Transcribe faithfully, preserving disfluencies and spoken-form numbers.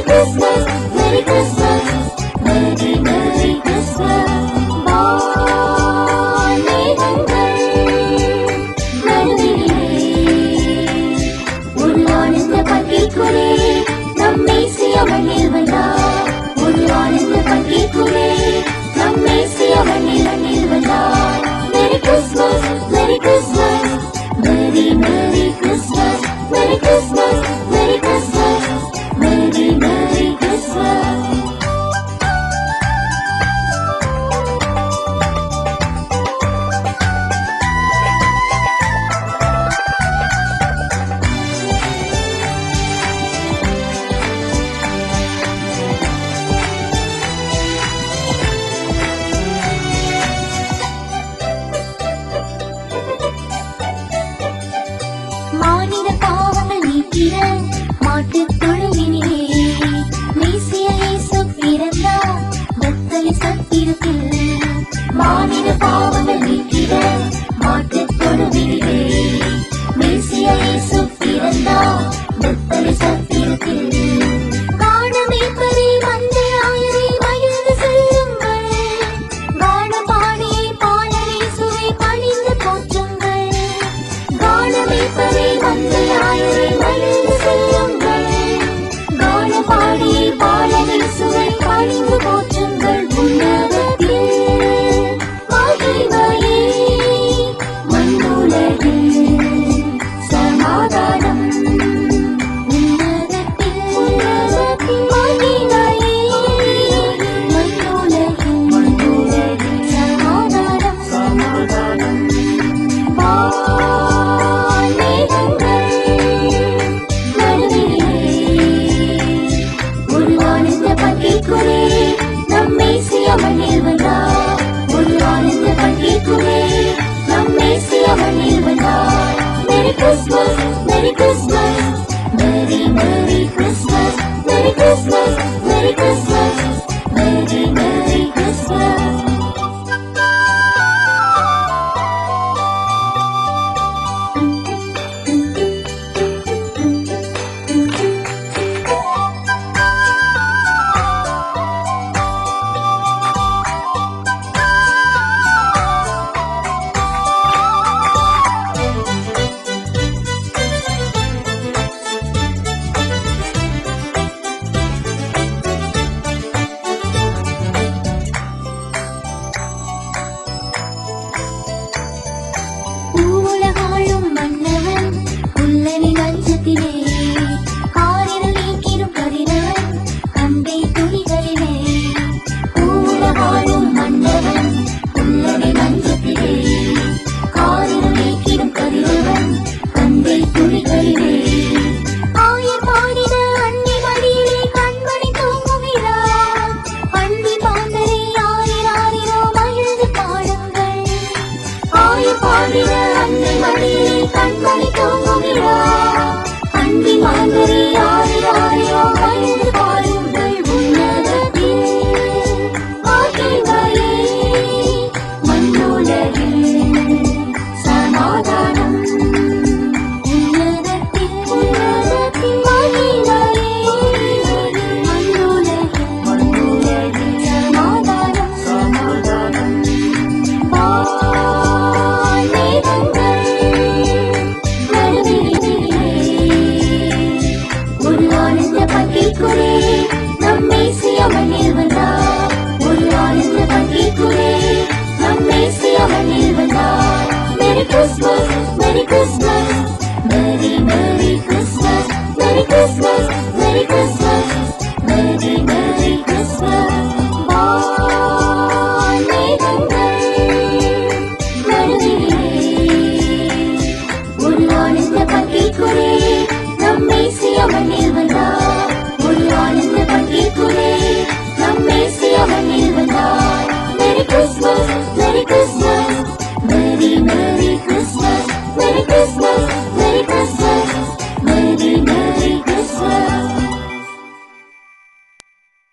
Christmas, Merry Christmas, Merry Merry Christmas. வானேகங்கள் நடுவிலே ஒரு ஆனந்த பங்கிக்குள்ளே நம் மேசியா மண்ணில் வந்தார். ஒரு ஆனந்த பங்கிக்குள்ளே நம் மேசியா மண்ணில் மண்ணில் வந்தார். Merry Christmas, Merry Christmas, Merry Merry Christmas, Merry Christmas, Merry Christmas, Merry Merry Christmas. மானிட பாவங்கள் நீக்கிற மாட்டுத் தொழுவினிலே மேசியா இயேசு பிறந்தார் பெத்லகேம் சத்திரத்தில். மானிட பாவங்கள் நீக்கிற மாட்டுத் தொழுவினிலே மேசியா இயேசு பிறந்தார் பெத்லகேம் சத்திரத்தில். காணமேய்ப்பரே மந்தையாயரே மகிழ்ந்து செல்லுங்கள். காணபாடியை பாலனேசுவை பணிந்து போற்றுங்கள். காணமேய்ப்பரே மந்தையாயரே மகிழ்ந்து செல்லுங்கள். காணபாடியை பாலனேசுவை பணிந்து போற்றுங்கள். உன்னதத்தில் மகிமையே மண்ணுலகில் சமாதானம். உன்னதத்தில் மகிமையே மண்ணுலகில் மண்ணுலகில் சமாதானம் சமாதானம். வானேகங்கள் நடுவிலே ஒரு ஆனந்த பங்கிக்குள்ளே நம் மேசியா மண்ணில் வந்தார். ஒரு ஆனந்த பங்கிக்குள்ளே நம் மேசியா மண்ணில் வந்தார். Merry Christmas, Merry Christmas, Merry Merry Christmas, Merry Christmas, Merry Christmas, Merry Merry Christmas. பூவுலகாளும் மன்னவன் உள்ளனின் அஞ்சத்திலே காரிருள் நீக்கிடும் கதிரவன் கந்தை துணிகளிலே. பூவுலகாளும் மன்னவன் உள்ளனின் அஞ்சத்திலே காரிருள் நீக்கிடும் கதிரவன் கந்தை துணிகளிலே. ஆயர் பாடின அன்னி மடியிலே கண்மணி தூங்குகிறார். அன்பி மாந்தரே ஆரிராரிரோ மகிழ்ந்து பாடுங்கள். ஆயர் பாடின அன்னை மடியிலே கண்மணி தூங்குகிறார். அன்பி மாந்தரே ஆரிராரிரோ மகிழ்ந்து பாடுங்கள். உன்னதத்தில் மகிமையே மண்ணுலகில் சமாதானம். உன்னதத்தில் உன்னதத்தில் மகிமையே மண்ணுலகில் மண்ணுலகில் சமாதானம் சமாதானம். வானேகங்கள் நடுவிலே ஒரு ஆனந்த பங்கிக்குள்ளே நம் மேசியா மண்ணில் வந்தார். ஒரு ஆனந்த பங்கிக்குள்ளே நம் மேசியா மண்ணில் வந்தார். Merry Christmas, Merry Christmas, Merry Merry Christmas.